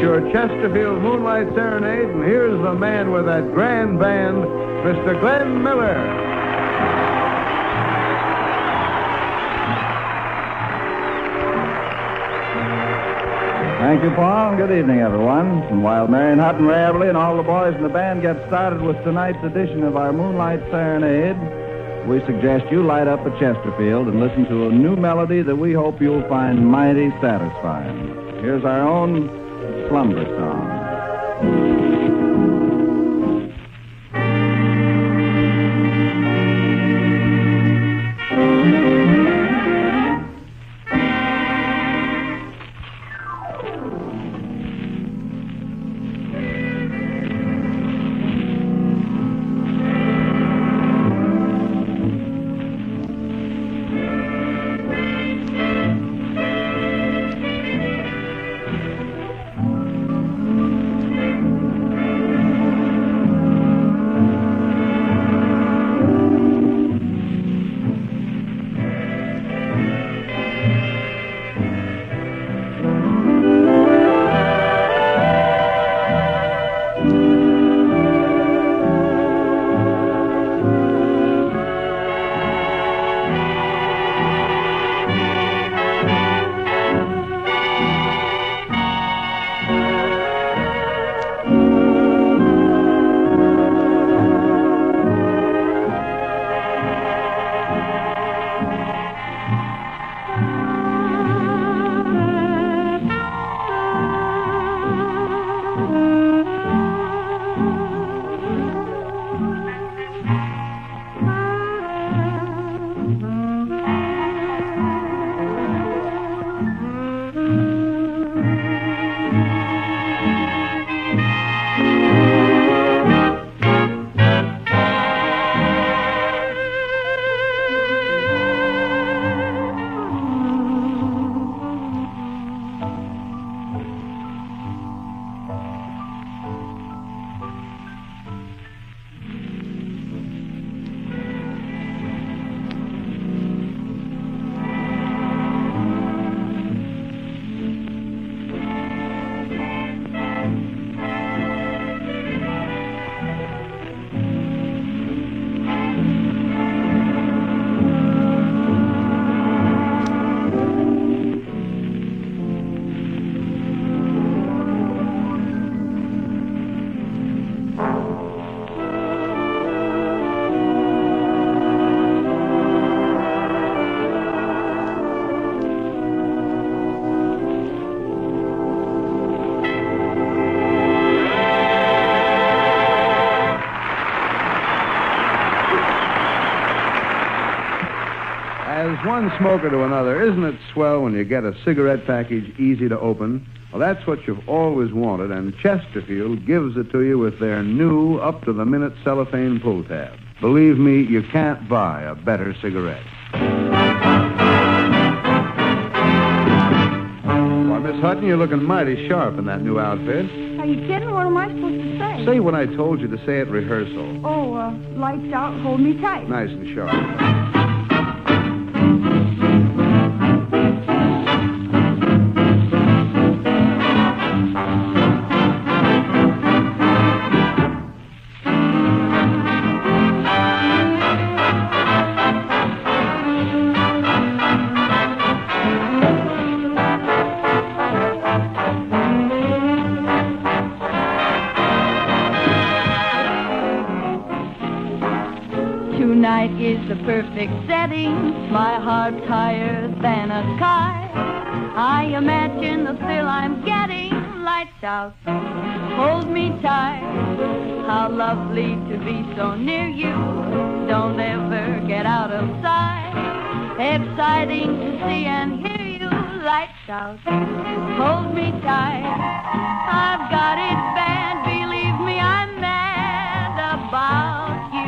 your Chesterfield Moonlight Serenade, and here's the man with that grand band, Mr. Glenn Miller. Thank you, Paul. Good evening, everyone. And while Marion Hutton, Ray Everly, and all the boys in the band get started with tonight's edition of our Moonlight Serenade, we suggest you light up a Chesterfield and listen to a new melody that we hope you'll find mighty satisfying. Here's our own Slumber Song. One smoker to another, isn't it swell when you get a cigarette package easy to open? Well, that's what you've always wanted, and Chesterfield gives it to you with their new, up-to-the-minute cellophane pull tab. Believe me, you can't buy a better cigarette. Why, Miss Hutton, you're looking mighty sharp in that new outfit. Are you kidding? What am I supposed to say? Say what I told you to say at rehearsal. Oh, lights out, hold me tight. Nice and sharp. Tonight is the perfect setting, my heart's higher than a sky. I imagine the thrill I'm getting, lights out, hold me tight. How lovely to be so near you, don't ever get out of sight. Exciting to see and hear you, lights out, hold me tight. I've got it bad, believe me, I'm mad about you.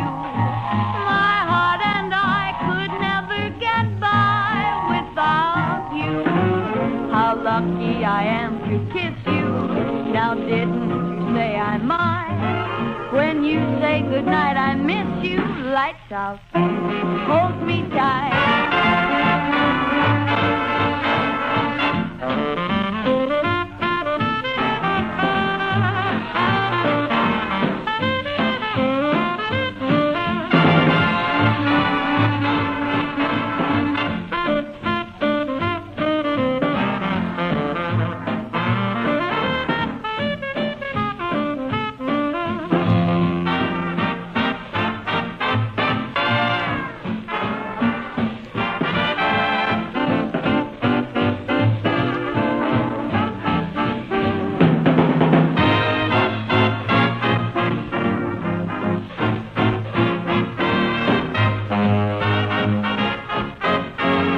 Lucky I am to kiss you. Now didn't you say I'm mine? When you say goodnight, I miss you. Lights out, hold me tight.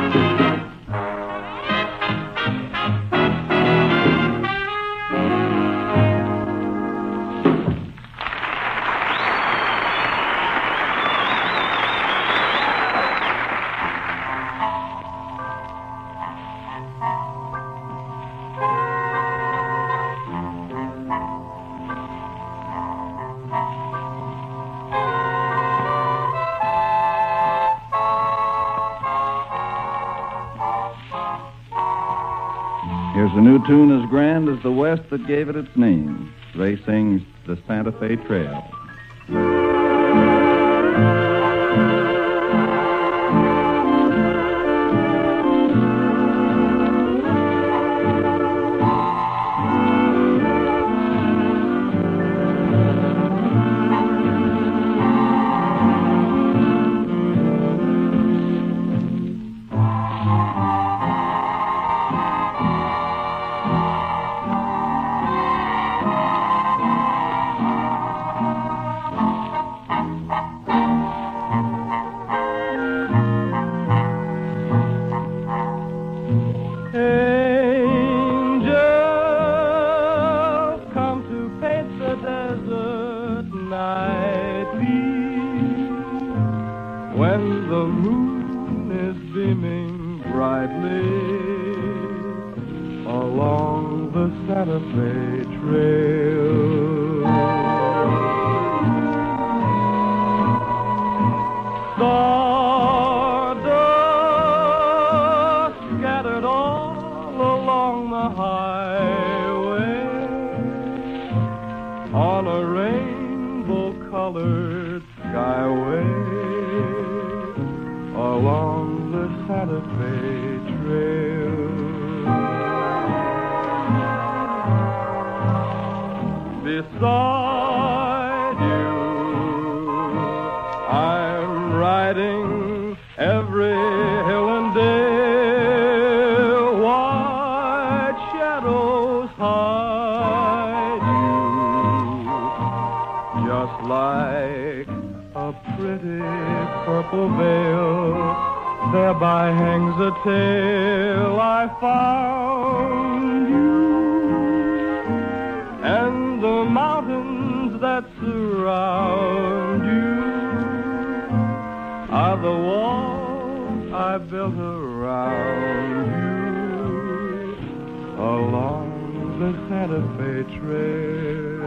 Here's a new tune as grand as the West that gave it its name. Ray sings the Santa Fe Trail. When the moon is beaming brightly along the Santa Fe Trail, stardust scattered all along the highway on a rainbow-colored skyway along the Santa Fe Trail. Beside you, I'm riding every hill and dale. White shadows hide you, just like a pretty purple veil. Thereby hangs a tale. I found you, and the mountains that surround you are the walls I built around you along the Santa Fe Trail.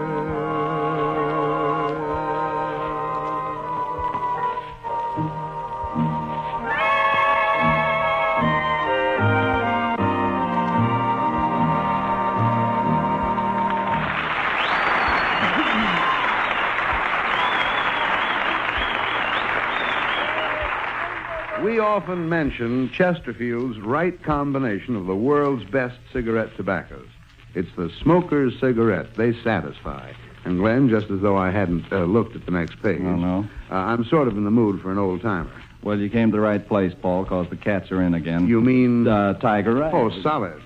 We often mention Chesterfield's right combination of the world's best cigarette tobaccos. It's the smoker's cigarette. They satisfy. And, Glenn, just as though I hadn't looked at the next page. Oh, no? I'm sort of in the mood for an old-timer. Well, you came to the right place, Paul, because the cats are in again. You mean... Tiger Rag. Oh, solid.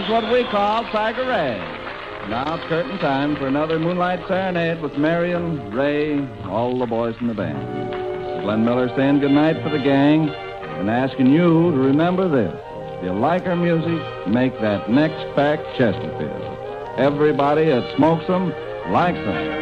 That's what we call Tiger Ray. Now it's curtain time for another Moonlight Serenade with Marion, Ray, all the boys in the band. Glenn Miller saying goodnight for the gang and asking you to remember this. If you like our music, make that next pack Chesterfield. Everybody that smokes them likes them.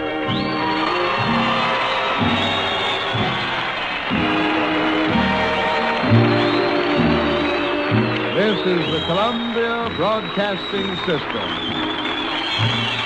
This is the Columbia Broadcasting System.